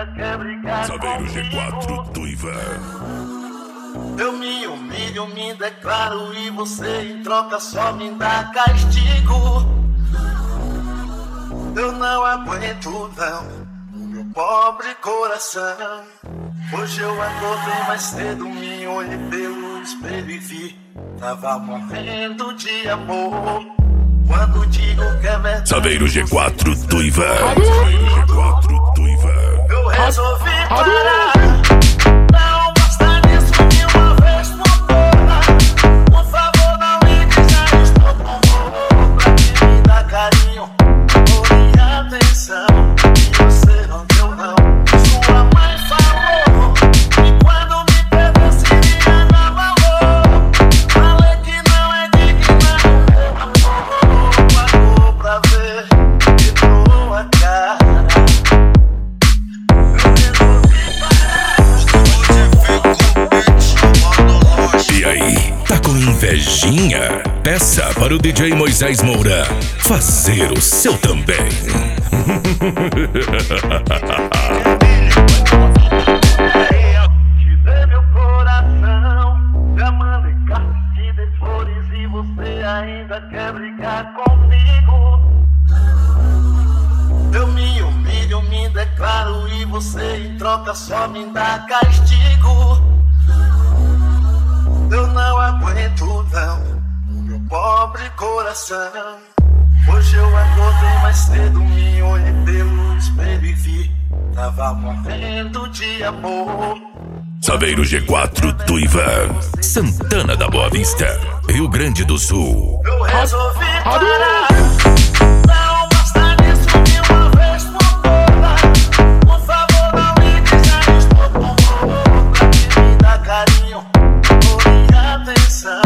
ainda quer brigar Saveiro G4 comigo. do Ivan. Eu me humilho, me declaro e você em troca só me dá castigo. Eu não aguento não, o meu pobre coração. Hoje eu acordei mais cedo, me olhei pelo espelho e vi, tava morrendo de amor. Quando digo que é verdade, Saveiro G4 do Ivan. Saveiro G4 do Ivan. eu resolvi parar. Não basta nisso de uma vez por todas. Por favor, não ligue, já estou com amor pra que me dá carinho e atenção. E você não deu não. Sua mãe falou que quando me perdeu seria dar valor. Falei que não é digna do meu amor. Pagou pra ver, quebrou a cara. E aí, tá com invejinha? Peça para o DJ Moisés Moura fazer o seu também. Te dei meu coração, já mandei cartas, te dei flores e você ainda quer brigar comigo. Eu me humilho, me declaro e você em troca só me dá castigo. Eu não aguento não, o meu pobre coração. Hoje eu acordei mais cedo, me olhei pelo espelho e vi, tava morrendo de amor. Saveiro G4 do Ivan. Santana da Boa Vista, Rio Grande do Sul. Eu resolvi parar. Não basta nisso de uma vez por todas. Por favor, não ligue, já estou com amor pra que me dá carinho e atenção.